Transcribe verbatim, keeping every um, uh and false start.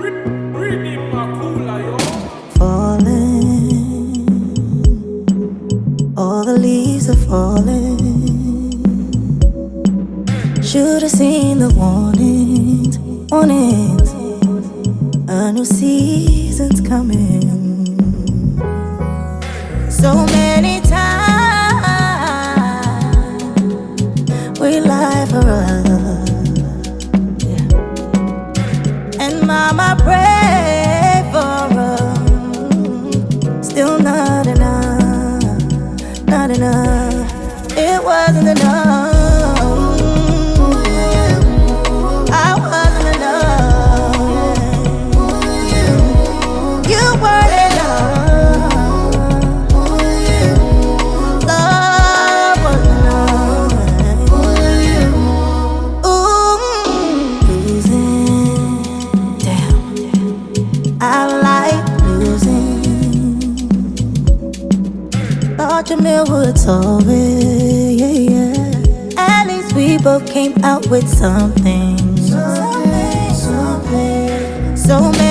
Falling, all the leaves are falling. Should've seen the warnings, warnings. A new season's coming. So many times we lie for us, yeah. And mama prayed for us. Still not enough, not enough. It wasn't enough. I wasn't enough. You weren't enough. Love wasn't enough. Ooh, losing. Damn, I like losing. Thought Jamil would solve it, yeah, yeah. At least we both came out with something, something, something. So